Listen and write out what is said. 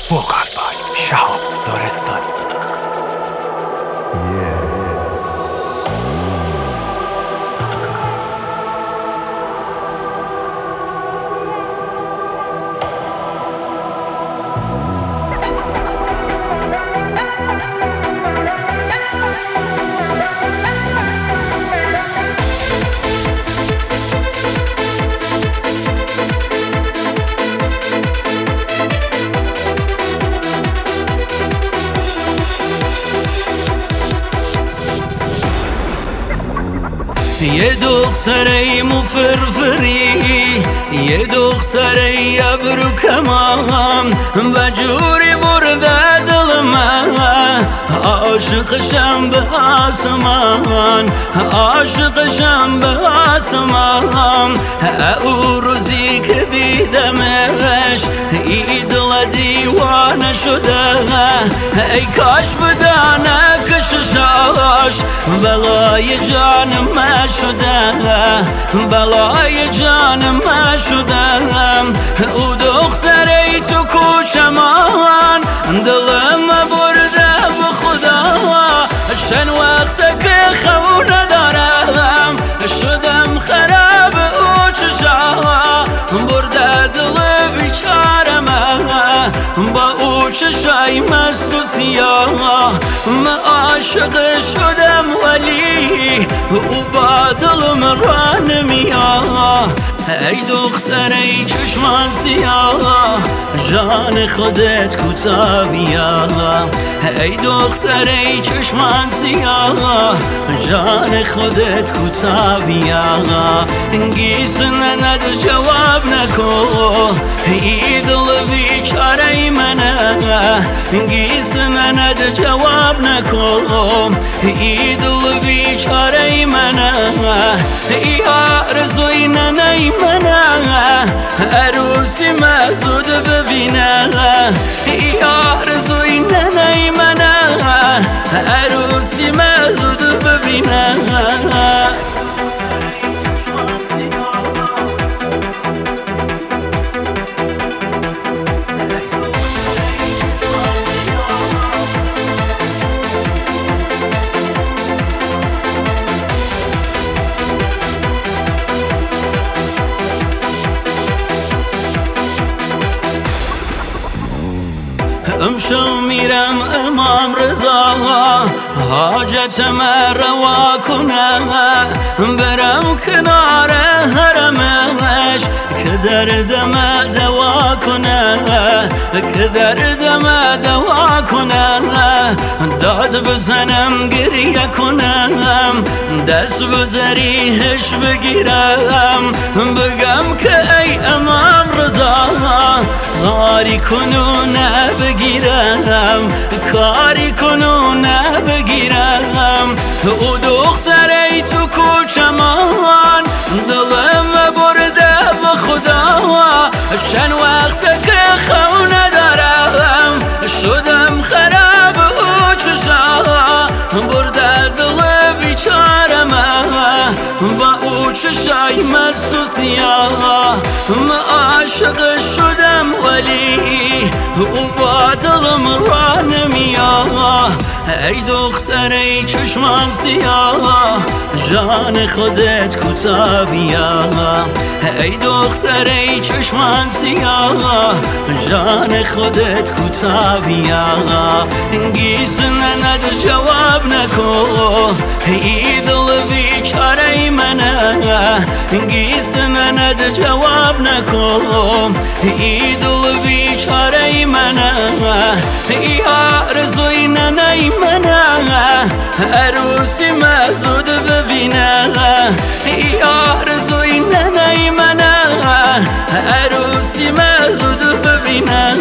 وکال بای شهاب دارستانی. یه دختره مفرفری، یه دختره ابرو کمان، و جوری برده دل من، عاشقشم به آسمان، عاشقشم به آسمان. او روزی که دیدمش ای دل دیوانه شده، ای کاش بدانه کششاش بلای جانم شده، بلای جانم شده. او دختره تو کوچمان دلم برده به خدا، چند وقت که خو ندارم شدم خراب او چشا، برده دل بیچاره من با او چشای مست و سیاه. من عاشق شدم ولی او با دلم را نمیاد. ای دختره چشمان سیاه جان خودت کوتا بیا، ای دختره چشمان سیاه جان خودت کوتا بیا. گیسن ند جواب نکو ای دل بیچاره منه، گیسن ند جواب نکو ای دل بیچاره منه. ای آرزوی ننه منه عروسی مزود ببینه، ای آرزوی ننه منه عروسی مزود ببینه. امشو میرم امام رضا حاجتم روا کنه، برم کنار حرمش که دردم دوا کنه، که دردم دوا کنه. داد بزنم گریه کنم، دست بزریش بگیرم، بگم که ای امام رضا کاری کنو نبگیرم، کاری کنو نبگیرم. او دختره تو کوچمان دلم برده به خدا، چند وقت که خو ندارم شدم خراب او چشا، برده دل بیچاره من با او چشای مست و سیاه. من عاشق شدم ولی او با دلم را نمیاد. ای دختره چشمان سیاه جان خودت کوتا بیا، ای دختره چشمان سیاه جان خودت کوتا بیا. گیسن ند جواب نکو ای دل بیچاره منه، گیسن ند جواب نکو ای دل بیچاره منه. ای آرزوی ننه منه عروسی مزود ببینه، ای آرزوی ننه منه عروسی مزود ببینه.